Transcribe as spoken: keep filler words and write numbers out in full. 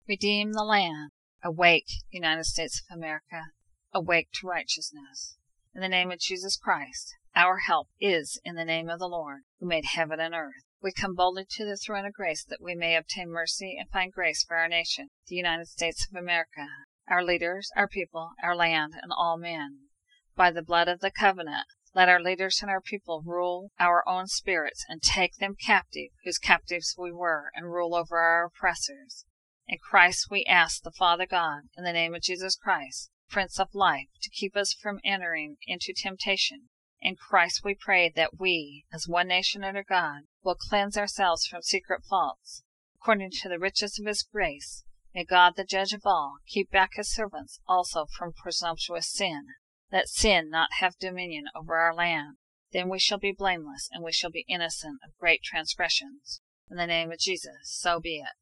Redeem the land. Awake, United States of America. Awake to righteousness. In the name of Jesus Christ, our help is in the name of the Lord, who made heaven and earth. We come boldly to the throne of grace that we may obtain mercy and find grace for our nation, the United States of America, our leaders, our people, our land, and all men. By the blood of the covenant, let our leaders and our people rule our own spirits and take them captive, whose captives we were, and rule over our oppressors. In Christ we ask the Father God, in the name of Jesus Christ, Prince of Life, to keep us from entering into temptation. In Christ we pray that we, as one nation under God, will cleanse ourselves from secret faults. According to the riches of His grace, may God, the Judge of all, keep back His servants also from presumptuous sin. Let sin not have dominion over our land. Then we shall be blameless, and we shall be innocent of great transgressions. In the name of Jesus, so be it.